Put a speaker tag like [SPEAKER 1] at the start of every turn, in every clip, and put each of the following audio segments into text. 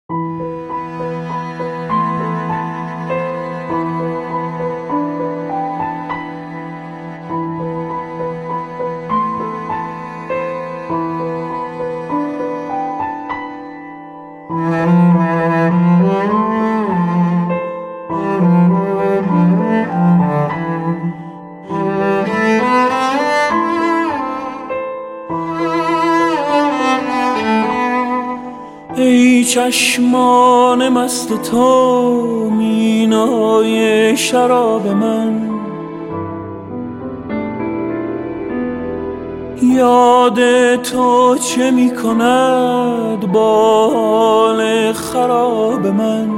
[SPEAKER 1] ای چشمان مست تو مینای شراب من، یاد تو چه می کند با حال خراب من.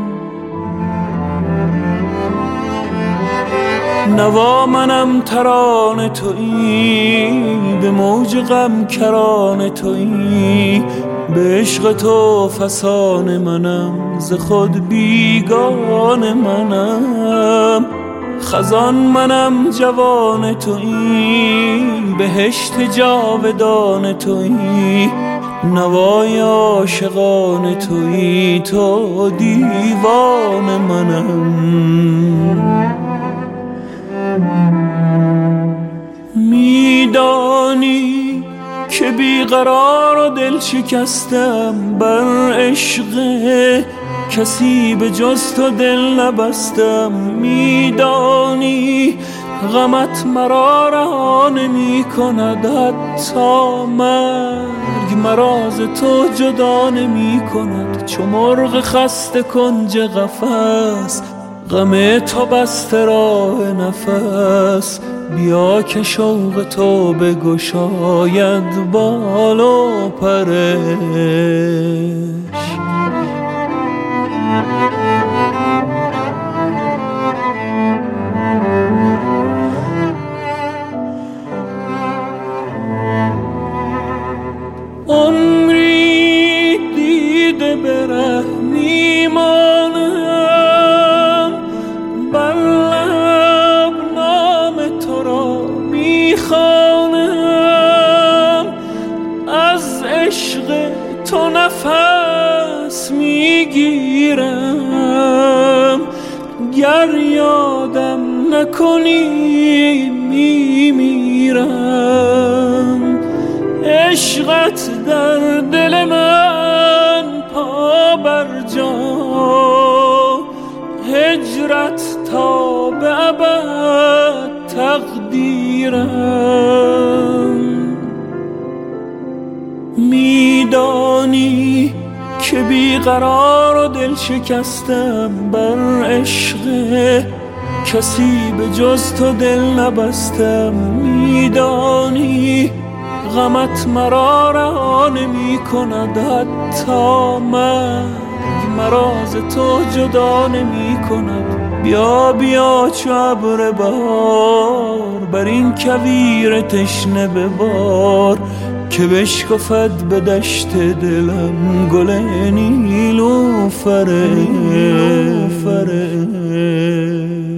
[SPEAKER 1] نوا منم ترانه تویی، به موج غم کرانه تویی، به عشق تو فسانه منم، ز خود بیگانه منم. خزان منم جوان تویی، بهشت جاودان تویی، نوای عاشقان تویی، تو دیوان منم. میدانی که بیقرار و دل شکستم، بر عشق کسی به جز تو دل نبستم. میدانی غمت مرا رها نمی کند، حتی مرگ مرا ز تو جدا نمی کند. چو مرغ خسته کنج قفس، غم تو بسته راه نفس. بیا که شوق تو بگشاید بال و پرش. عمری دیده به ره میمانم، بر لب نام تو را میخوانم. از عشق تو نفس میگیرم، گر یادم نکنی میمیرم. عشقت در دل من پا بر جا، هجرت تا به ابد تقدیرم. میدانی که بیقرار و دل شکستم، بر عشق کسی به جز تو دل نبستم. میدانی غمت مرا رها نمی کند، حتی مرگ مرا ز تو جدا نمی کند. بیا بیا چو ابر بهار، بر این کویر تشنه ببار، که بشکفد به دشت دلم گل نیلوفر.